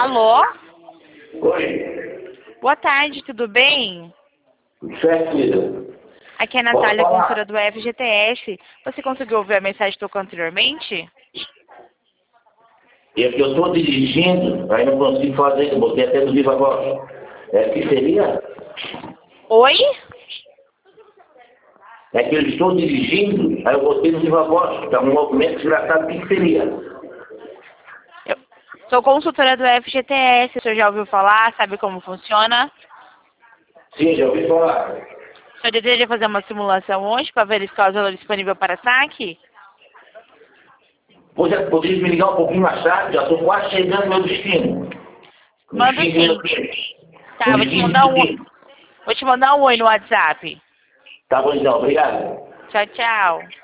Alô? Oi. Boa tarde, tudo bem? Tudo certo, querida? Aqui é a Natália, consultora do FGTS. Você conseguiu ouvir a mensagem que tocou anteriormente? Eu estou dirigindo, aí não consigo fazer, eu botei até do viva voz. É que seria? Oi? É que eu estou dirigindo, aí eu botei no viva voz. Está um movimento desgraçado, o que seria? Eu sou consultora do FGTS. O senhor já ouviu falar? Sabe como funciona? Sim, já ouvi falar. O senhor deseja fazer uma simulação hoje para verificar o valor disponível para saque? Você poderia me ligar um pouquinho mais tarde? Já estou quase chegando no meu destino. Uns Mando 15 sim. minutinhos. Tá, Uns vou te 15 mandar um, minutinhos. vou te mandar um oi no WhatsApp. Tá bom então, obrigado. Tchau, tchau.